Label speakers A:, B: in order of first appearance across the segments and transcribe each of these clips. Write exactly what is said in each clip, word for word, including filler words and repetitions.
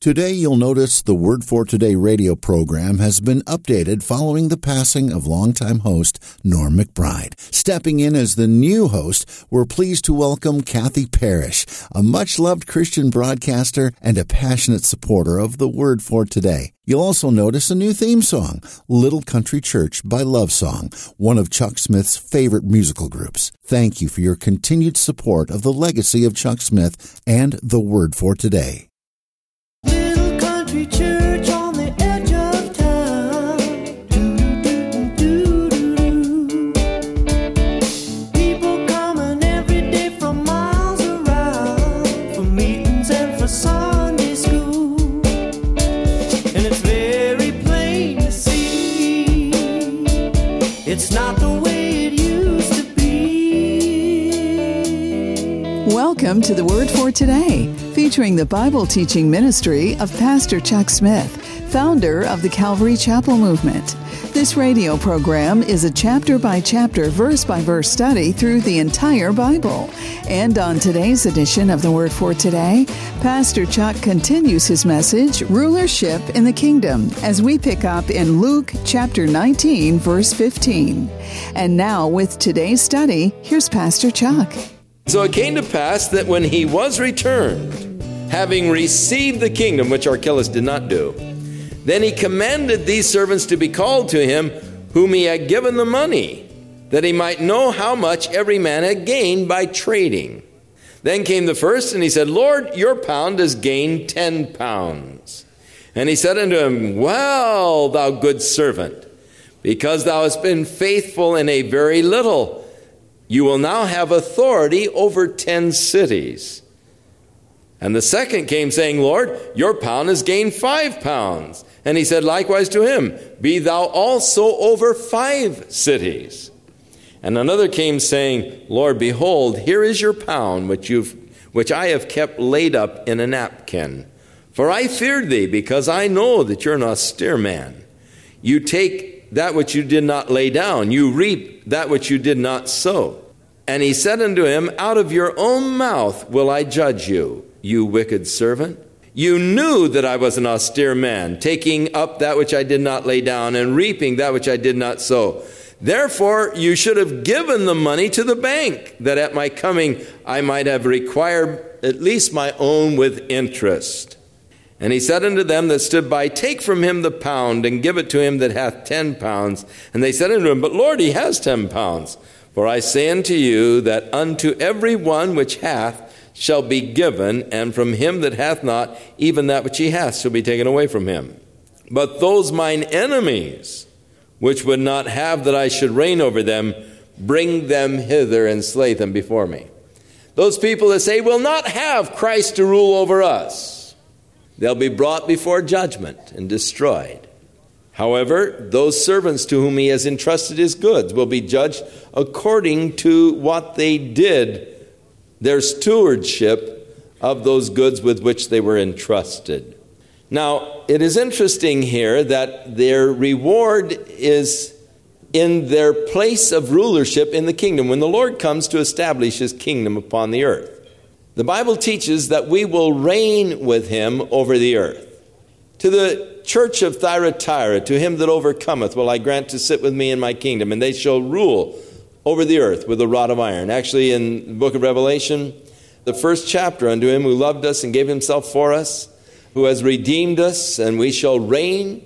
A: Today you'll notice the Word for Today radio program has been updated following the passing of longtime host Norm McBride. Stepping in as the new host, we're pleased to welcome Kathy Parrish, a much-loved Christian broadcaster and a passionate supporter of the Word for Today. You'll also notice a new theme song, Little Country Church by Love Song, one of Chuck Smith's favorite musical groups. Thank you for your continued support of the legacy of Chuck Smith and the Word for Today.
B: Little country church on the edge of town. Do-do-do-do-do-do. People coming every day from miles around for meetings and for Sunday school. And it's very plain to see it's not the way it used to be.
C: Welcome to the Word for Today, featuring the Bible teaching ministry of Pastor Chuck Smith, founder of the Calvary Chapel Movement. This radio program is a chapter-by-chapter, verse-by-verse study through the entire Bible. And on today's edition of the Word for Today, Pastor Chuck continues his message, Rulership in the Kingdom, as we pick up in Luke chapter nineteen, verse fifteen. And now, with today's study, here's Pastor Chuck.
D: So it came to pass that when he was returned, having received the kingdom, which Archelaus did not do, then he commanded these servants to be called to him, whom he had given the money, that he might know how much every man had gained by trading. Then came the first, and he said, Lord, your pound has gained ten pounds. And he said unto him, Well, thou good servant, because thou hast been faithful in a very little, you will now have authority over ten cities. And the second came, saying, Lord, your pound has gained five pounds. And he said likewise to him, Be thou also over five cities. And another came, saying, Lord, behold, here is your pound, which you've, which I have kept laid up in a napkin. For I feared thee, because I know that you're an austere man. You take that which you did not lay down, you reap that which you did not sow. And he said unto him, Out of your own mouth will I judge you, you wicked servant. You knew that I was an austere man, taking up that which I did not lay down, and reaping that which I did not sow. Therefore you should have given the money to the bank, that at my coming I might have required at least my own with interest. And he said unto them that stood by, Take from him the pound, and give it to him that hath ten pounds. And they said unto him, But Lord, he has ten pounds. For I say unto you, that unto every one which hath shall be given, and from him that hath not, even that which he hath shall be taken away from him. But those mine enemies, which would not have that I should reign over them, bring them hither and slay them before me. Those people that say, We'll not have Christ to rule over us, they'll be brought before judgment and destroyed. However, those servants to whom he has entrusted his goods will be judged according to what they did, their stewardship of those goods with which they were entrusted. Now, it is interesting here that their reward is in their place of rulership in the kingdom, when the Lord comes to establish his kingdom upon the earth. The Bible teaches that we will reign with him over the earth. To the church of Thyatira, to him that overcometh, will I grant to sit with me in my kingdom, and they shall rule over the earth with a rod of iron. Actually, in the book of Revelation, the first chapter, unto him who loved us and gave himself for us, who has redeemed us, and we shall reign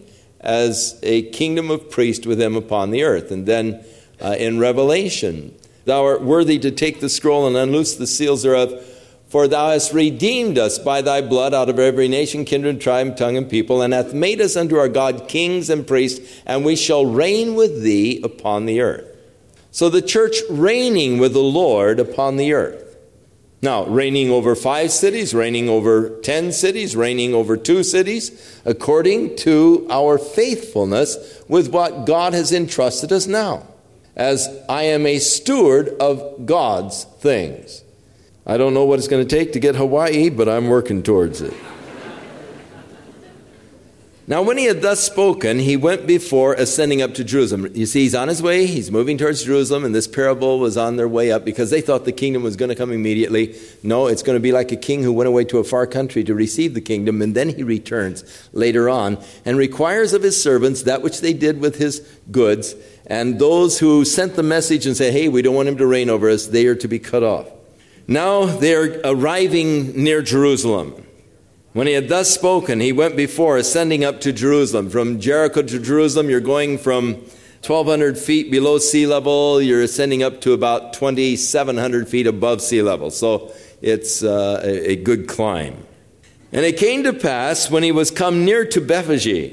D: as a kingdom of priests with him upon the earth. And then uh, in Revelation, thou art worthy to take the scroll and unloose the seals thereof, for thou hast redeemed us by thy blood out of every nation, kindred, tribe, tongue, and people, and hath made us unto our God kings and priests, and we shall reign with thee upon the earth. So the church reigning with the Lord upon the earth. Now, reigning over five cities, reigning over ten cities, reigning over two cities, according to our faithfulness with what God has entrusted us now, as I am a steward of God's things. I don't know what it's going to take to get Hawaii, but I'm working towards it. Now when he had thus spoken, he went before, ascending up to Jerusalem. You see, he's on his way. He's moving towards Jerusalem, and this parable was on their way up because they thought the kingdom was going to come immediately. No, it's going to be like a king who went away to a far country to receive the kingdom, and then he returns later on and requires of his servants that which they did with his goods. And those who sent the message and said, hey, we don't want him to reign over us, they are to be cut off. Now they're arriving near Jerusalem. When he had thus spoken, he went before, ascending up to Jerusalem. From Jericho to Jerusalem, you're going from twelve hundred feet below sea level. You're ascending up to about twenty-seven hundred feet above sea level. So it's uh, a, a good climb. And it came to pass, when he was come near to Bethphage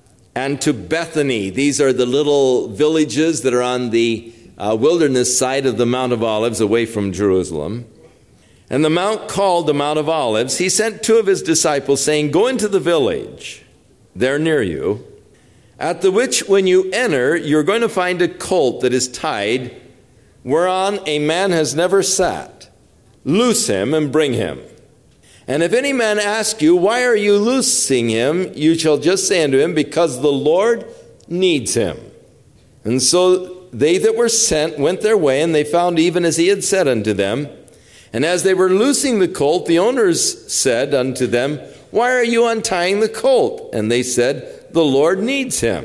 D: and to Bethany, these are the little villages that are on the uh, wilderness side of the Mount of Olives, away from Jerusalem, and the mount called the Mount of Olives, he sent two of his disciples, saying, go into the village there near you, at the which when you enter, you're going to find a colt that is tied, whereon a man has never sat. Loose him and bring him. And if any man ask you, why are you loosing him? You shall just say unto him, because the Lord needs him. And so they that were sent went their way, and they found even as he had said unto them. And as they were loosing the colt, the owners said unto them, why are you untying the colt? And they said, the Lord needs him.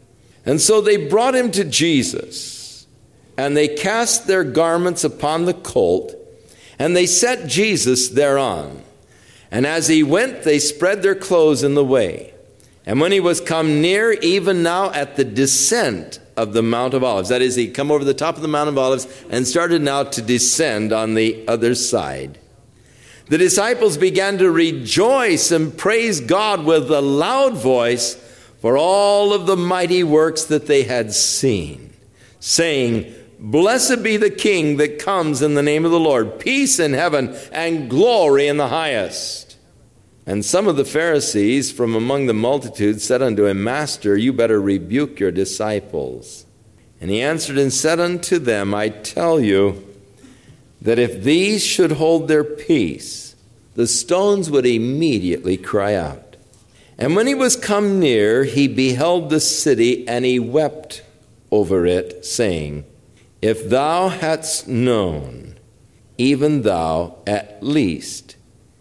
D: And so they brought him to Jesus, and they cast their garments upon the colt, and they set Jesus thereon. And as he went, they spread their clothes in the way. And when he was come near, even now at the descent of the Mount of Olives, that is, he come over the top of the Mount of Olives and started now to descend on the other side, the disciples began to rejoice and praise God with a loud voice for all of the mighty works that they had seen, saying, blessed be the King that comes in the name of the Lord, peace in heaven and glory in the highest. And some of the Pharisees from among the multitude said unto him, Master, you better rebuke your disciples. And he answered and said unto them, I tell you that if these should hold their peace, the stones would immediately cry out. And when he was come near, he beheld the city, and he wept over it, saying, if thou hadst known, even thou at least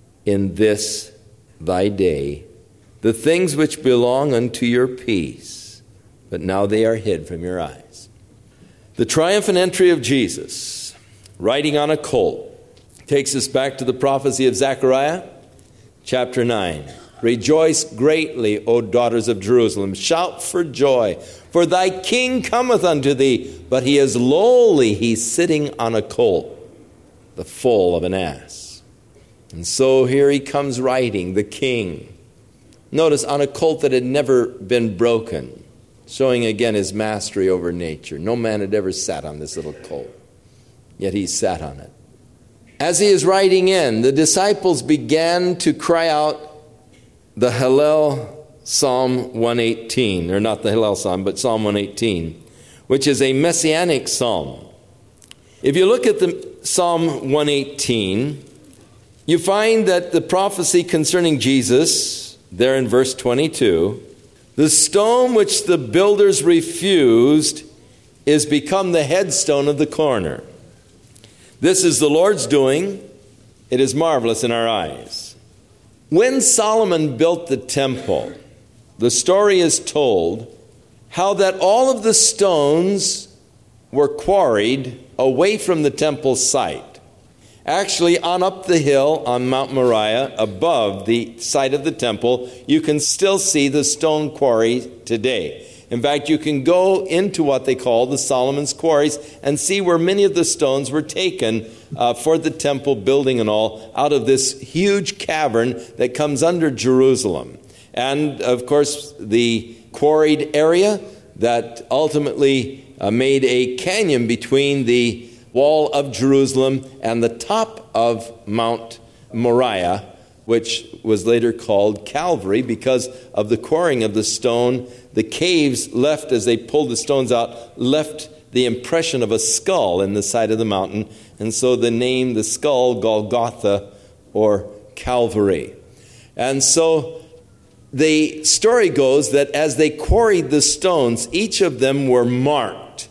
D: in this thy day, the things which belong unto your peace, but now they are hid from your eyes. The triumphant entry of Jesus, riding on a colt, takes us back to the prophecy of Zechariah, chapter nine. Rejoice greatly, O daughters of Jerusalem. Shout for joy, for thy king cometh unto thee. But he is lowly, he's sitting on a colt, the foal of an ass. And so here he comes riding, the king. Notice, on a colt that had never been broken, showing again his mastery over nature. No man had ever sat on this little colt, yet he sat on it. As he is riding in, the disciples began to cry out the Hallel Psalm one eighteen, or not the Hallel Psalm, but Psalm one eighteen, which is a messianic psalm. If you look at the Psalm one eighteen, you find that the prophecy concerning Jesus, there in verse twenty-two, the stone which the builders refused is become the headstone of the corner. This is the Lord's doing. It is marvelous in our eyes. When Solomon built the temple, the story is told how that all of the stones were quarried away from the temple site. Actually, on up the hill on Mount Moriah, above the site of the temple, you can still see the stone quarry today. In fact, you can go into what they call the Solomon's Quarries and see where many of the stones were taken uh, for the temple building and all, out of this huge cavern that comes under Jerusalem. And, of course, the quarried area that ultimately uh, made a canyon between the wall of Jerusalem and the top of Mount Moriah, which was later called Calvary because of the quarrying of the stone. The caves left, as they pulled the stones out, left the impression of a skull in the side of the mountain, and so the name, the skull, Golgotha, or Calvary. And so the story goes that as they quarried the stones, each of them were marked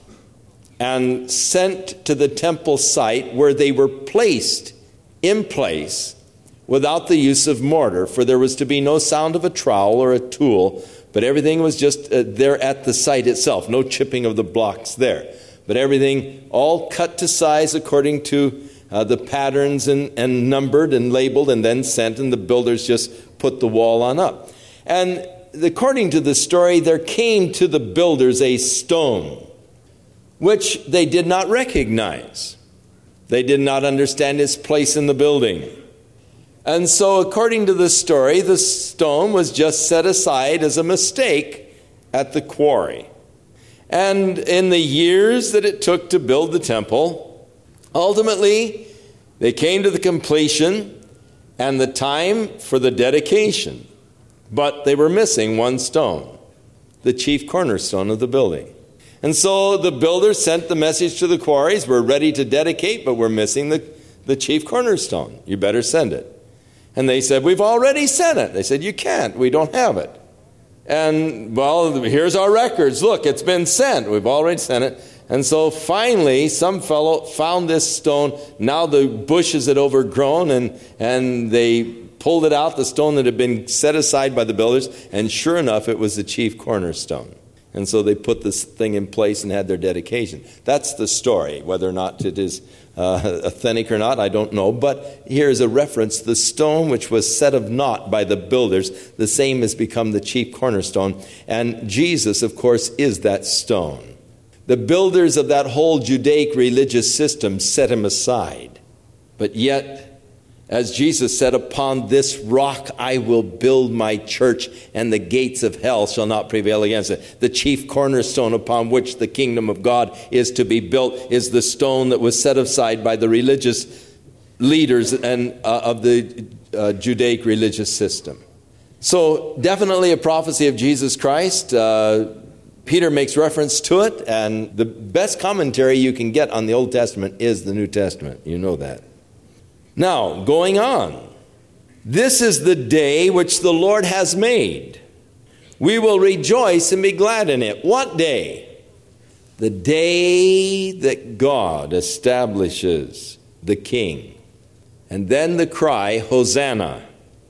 D: and sent to the temple site where they were placed in place without the use of mortar, for there was to be no sound of a trowel or a tool, but everything was just uh, there at the site itself, no chipping of the blocks there, but everything all cut to size according to uh, the patterns and, and numbered and labeled and then sent, and the builders just put the wall on up. And according to the story, there came to the builders a stone which they did not recognize. They did not understand its place in the building. And so according to the story, the stone was just set aside as a mistake at the quarry. And in the years that it took to build the temple, ultimately they came to the completion and the time for the dedication. But they were missing one stone, the chief cornerstone of the building. And so the builders sent the message to the quarries, we're ready to dedicate, but we're missing the, the chief cornerstone. You better send it. And they said, we've already sent it. They said, you can't. We don't have it. And, well, here's our records. Look, it's been sent. We've already sent it. And so finally, some fellow found this stone. Now the bushes had overgrown, and, and they pulled it out, the stone that had been set aside by the builders. And sure enough, it was the chief cornerstone. And so they put this thing in place and had their dedication. That's the story. Whether or not it is uh, authentic or not, I don't know. But here's a reference. The stone which was set of naught by the builders, the same has become the chief cornerstone. And Jesus, of course, is that stone. The builders of that whole Judaic religious system set him aside. But yet, as Jesus said, upon this rock I will build my church, and the gates of hell shall not prevail against it. The chief cornerstone upon which the kingdom of God is to be built is the stone that was set aside by the religious leaders and uh, of the uh, Judaic religious system. So definitely a prophecy of Jesus Christ. Uh, Peter makes reference to it, and the best commentary you can get on the Old Testament is the New Testament. You know that. Now, going on, this is the day which the Lord has made. We will rejoice and be glad in it. What day? The day that God establishes the King. And then the cry, Hosanna.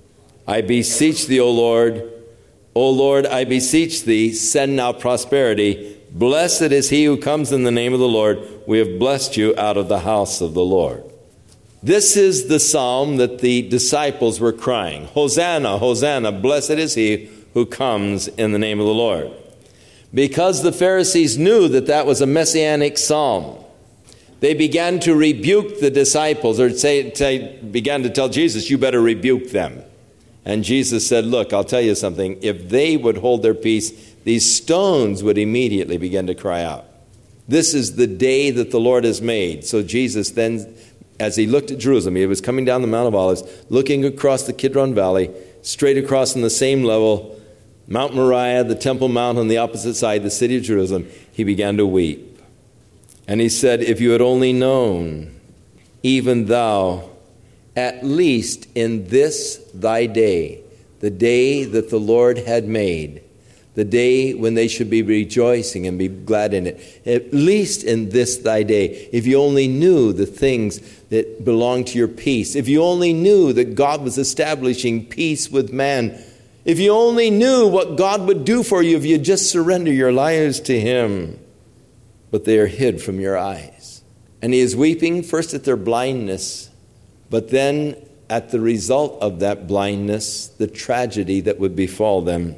D: I beseech thee, O Lord. O Lord, I beseech thee, send now prosperity. Blessed is he who comes in the name of the Lord. We have blessed you out of the house of the Lord. This is the psalm that the disciples were crying. Hosanna, Hosanna, blessed is he who comes in the name of the Lord. Because the Pharisees knew that that was a messianic psalm, they began to rebuke the disciples, or say, say, began to tell Jesus, you better rebuke them. And Jesus said, look, I'll tell you something. If they would hold their peace, these stones would immediately begin to cry out. This is the day that the Lord has made. So Jesus then, as he looked at Jerusalem, he was coming down the Mount of Olives, looking across the Kidron Valley, straight across on the same level, Mount Moriah, the Temple Mount on the opposite side, the city of Jerusalem, he began to weep. And he said, if you had only known, even thou, at least in this thy day, the day that the Lord had made, the day when they should be rejoicing and be glad in it. At least in this thy day, if you only knew the things that belong to your peace, if you only knew that God was establishing peace with man, if you only knew what God would do for you if you just surrender your lives to him. But they are hid from your eyes. And he is weeping first at their blindness, but then at the result of that blindness, the tragedy that would befall them.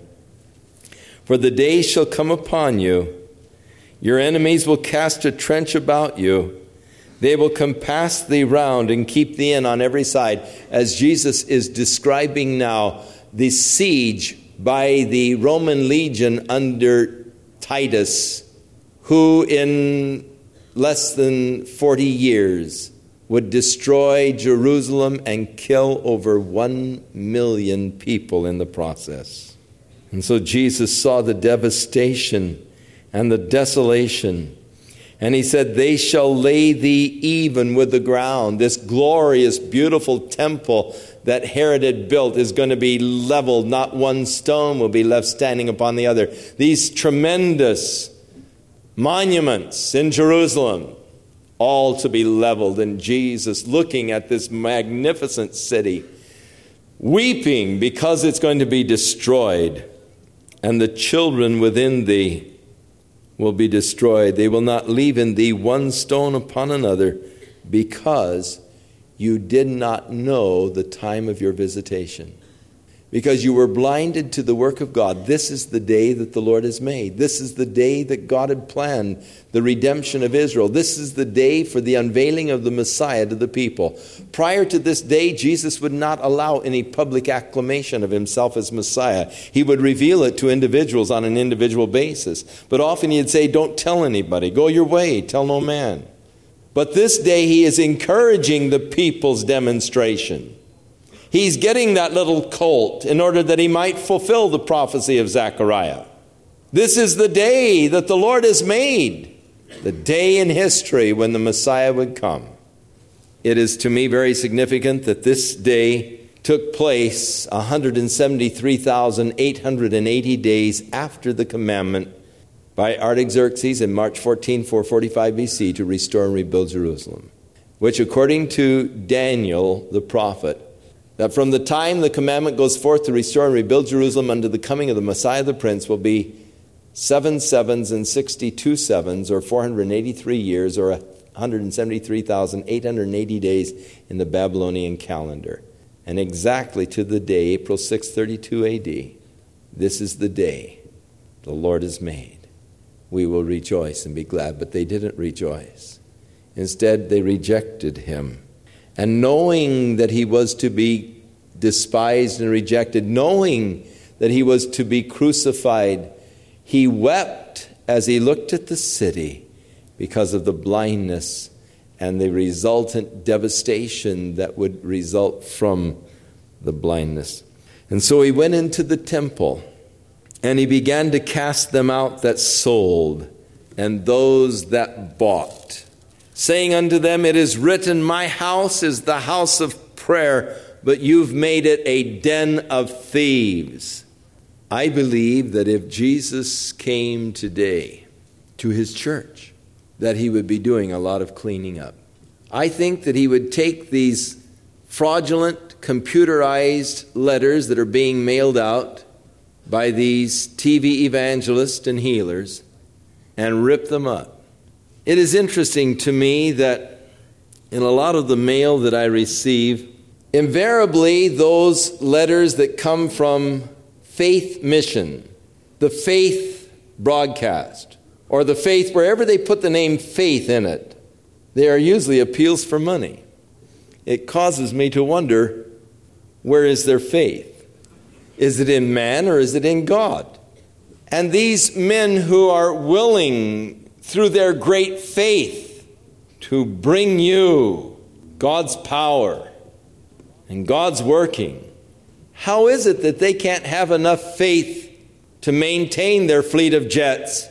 D: For the day shall come upon you, your enemies will cast a trench about you. They will compass thee round and keep thee in on every side. As Jesus is describing now the siege by the Roman legion under Titus, who in less than forty years would destroy Jerusalem and kill over one million people in the process. And so Jesus saw the devastation and the desolation. And he said, they shall lay thee even with the ground. This glorious, beautiful temple that Herod had built is going to be leveled. Not one stone will be left standing upon the other. These tremendous monuments in Jerusalem, all to be leveled. And Jesus, looking at this magnificent city, weeping because it's going to be destroyed, and the children within thee will be destroyed. They will not leave in thee one stone upon another, because you did not know the time of your visitation. Because you were blinded to the work of God. This is the day that the Lord has made. This is the day that God had planned the redemption of Israel. This is the day for the unveiling of the Messiah to the people. Prior to this day, Jesus would not allow any public acclamation of himself as Messiah. He would reveal it to individuals on an individual basis. But often he'd say, don't tell anybody. Go your way. Tell no man. But this day he is encouraging the people's demonstration. He's getting that little colt in order that he might fulfill the prophecy of Zechariah. This is the day that the Lord has made, the day in history when the Messiah would come. It is to me very significant that this day took place one hundred seventy-three thousand eight hundred eighty days after the commandment by Artaxerxes in March fourteenth, four forty-five B C to restore and rebuild Jerusalem, which according to Daniel the prophet, that from the time the commandment goes forth to restore and rebuild Jerusalem unto the coming of the Messiah the Prince will be seven sevens and sixty-two sevens, or four hundred eighty-three years, or one hundred seventy-three thousand eight hundred eighty days in the Babylonian calendar. And exactly to the day, April sixth, thirty-two A D, this is the day the Lord has made. We will rejoice and be glad. But they didn't rejoice. Instead, they rejected him. And knowing that he was to be despised and rejected, knowing that he was to be crucified, he wept as he looked at the city because of the blindness and the resultant devastation that would result from the blindness. And so he went into the temple, and he began to cast them out that sold and those that bought, saying unto them, it is written, my house is the house of prayer, but you've made it a den of thieves. I believe that if Jesus came today to his church, that he would be doing a lot of cleaning up. I think that he would take these fraudulent, computerized letters that are being mailed out by these T V evangelists and healers and rip them up. It is interesting to me that in a lot of the mail that I receive, invariably those letters that come from Faith Mission, the Faith broadcast, or the Faith, wherever they put the name faith in it, they are usually appeals for money. It causes me to wonder, where is their faith? Is it in man or is it in God? And these men who are willing, through their great faith, to bring you God's power and God's working, how is it that they can't have enough faith to maintain their fleet of jets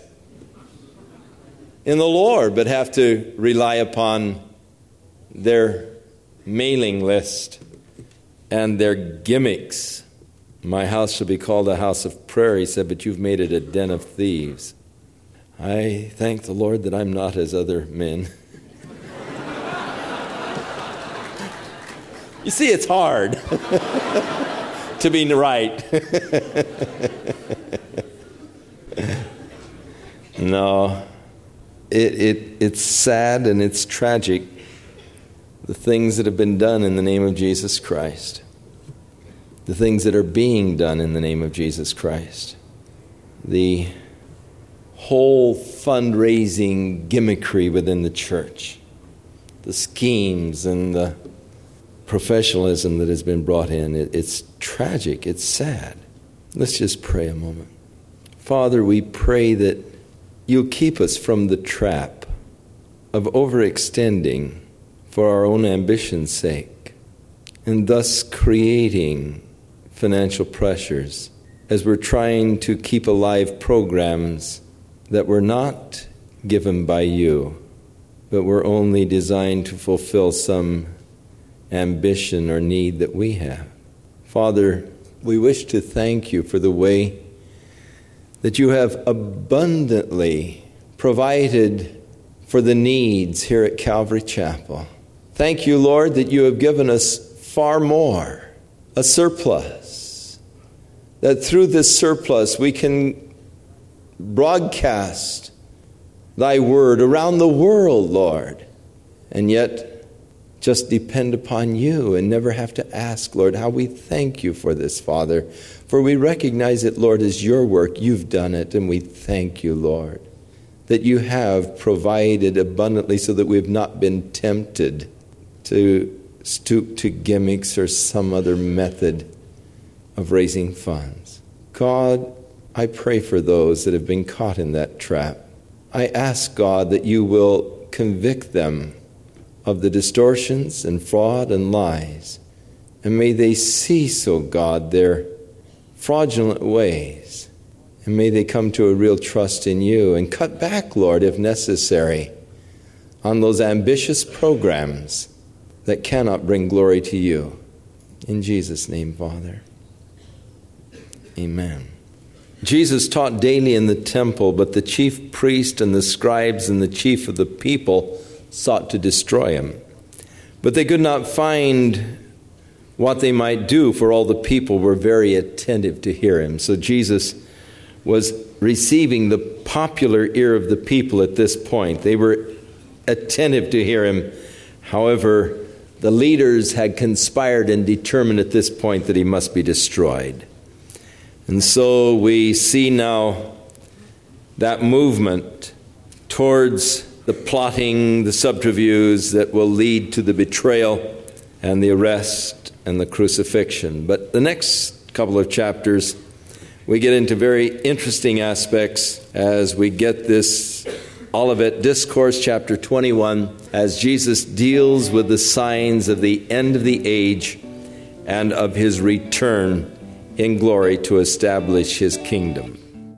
D: in the Lord, but have to rely upon their mailing list and their gimmicks? My house shall be called a house of prayer, he said, but you've made it a den of thieves. I thank the Lord that I'm not as other men. You see, it's hard to be right. No, it, it it's sad and it's tragic, the things that have been done in the name of Jesus Christ. The things that are being done in the name of Jesus Christ. The whole fundraising gimmickry within the church. The schemes and the professionalism that has been brought in. It, it's tragic. It's sad. Let's just pray a moment. Father, we pray that you'll keep us from the trap of overextending for our own ambition's sake, and thus creating financial pressures as we're trying to keep alive programs that were not given by you, but were only designed to fulfill some ambition or need that we have. Father, we wish to thank you for the way that you have abundantly provided for the needs here at Calvary Chapel. Thank you, Lord, that you have given us far more, a surplus, that through this surplus we can broadcast thy word around the world, Lord, and yet just depend upon you and never have to ask, Lord. How we thank you for this, Father, for we recognize it, Lord, as your work. You've done it, and we thank you, Lord, that you have provided abundantly so that we have not been tempted to stoop to gimmicks or some other method of raising funds. God, I pray for those that have been caught in that trap. I ask, God, that you will convict them of the distortions and fraud and lies, and may they cease, O God, their fraudulent ways, and may they come to a real trust in you and cut back, Lord, if necessary, on those ambitious programs that cannot bring glory to you. In Jesus' name, Father. Amen. Jesus taught daily in the temple, but the chief priest and the scribes and the chief of the people sought to destroy him. But they could not find what they might do, for all the people were very attentive to hear him. So Jesus was receiving the popular ear of the people at this point. They were attentive to hear him. However, the leaders had conspired and determined at this point that he must be destroyed. And so we see now that movement towards the plotting, the subterfuge that will lead to the betrayal and the arrest and the crucifixion. But the next couple of chapters, we get into very interesting aspects as we get this Olivet Discourse, chapter twenty-one, as Jesus deals with the signs of the end of the age and of his return in glory to establish his kingdom.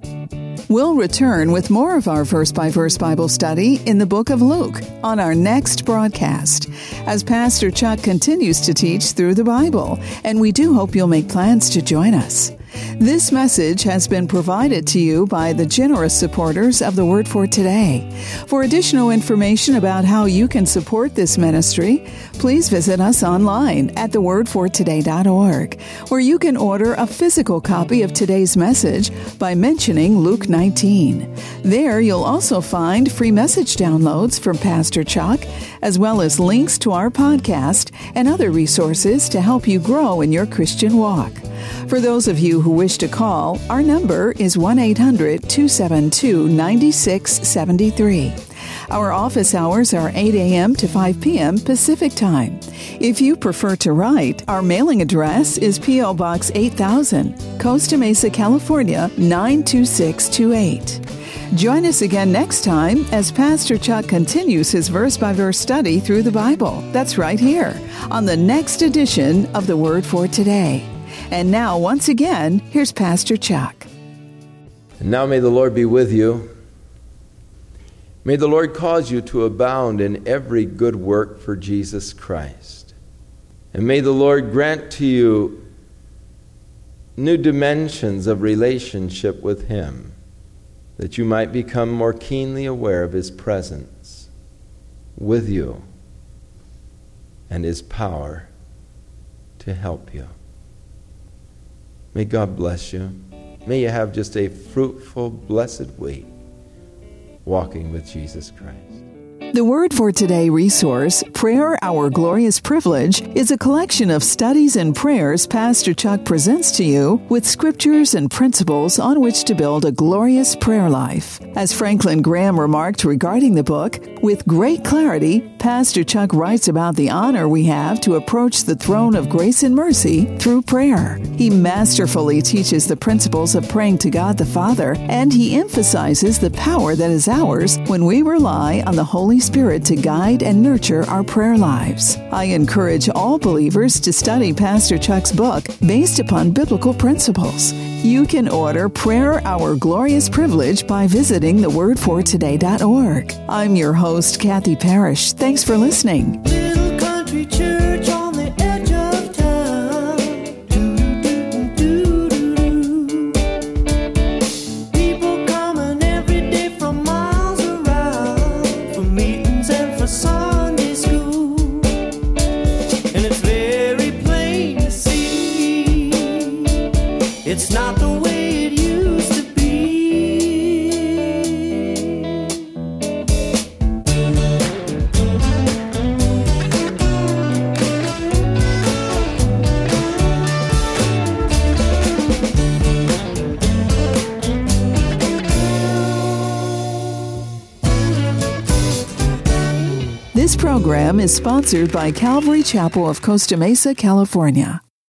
C: We'll return with more of our verse-by-verse Bible study in the book of Luke on our next broadcast, as Pastor Chuck continues to teach through the Bible, and we do hope you'll make plans to join us. This message has been provided to you by the generous supporters of the Word for Today. For additional information about how you can support this ministry, please visit us online at the word for today dot org, where you can order a physical copy of today's message by mentioning Luke nineteen. There you'll also find free message downloads from Pastor Chuck, as well as links to our podcast and other resources to help you grow in your Christian walk. For those of you who wish to call, our number is one eight hundred two seven two nine six seven three. Our office hours are eight a.m. to five p.m. Pacific Time. If you prefer to write, our mailing address is P O. Box eight thousand, Costa Mesa, California, nine two six two eight. Join us again next time as Pastor Chuck continues his verse-by-verse study through the Bible. That's right here on the next edition of the Word for Today. And now, once again, here's Pastor Chuck.
D: And now may the Lord be with you. May the Lord cause you to abound in every good work for Jesus Christ. And may the Lord grant to you new dimensions of relationship with him, that you might become more keenly aware of his presence with you and his power to help you. May God bless you. May you have just a fruitful, blessed week walking with Jesus Christ.
C: The Word for Today resource, Prayer, Our Glorious Privilege, is a collection of studies and prayers Pastor Chuck presents to you with scriptures and principles on which to build a glorious prayer life. As Franklin Graham remarked regarding the book, with great clarity, Pastor Chuck writes about the honor we have to approach the throne of grace and mercy through prayer. He masterfully teaches the principles of praying to God the Father, and he emphasizes the power that is ours when we rely on the Holy Spirit to guide and nurture our prayer lives. I encourage all believers to study Pastor Chuck's book based upon biblical principles. You can order Prayer, Our Glorious Privilege by visiting the word for today dot org. I'm your host, Kathy Parrish. Thanks for listening.
B: Little country church on the
C: This program is sponsored by Calvary Chapel of Costa Mesa, California.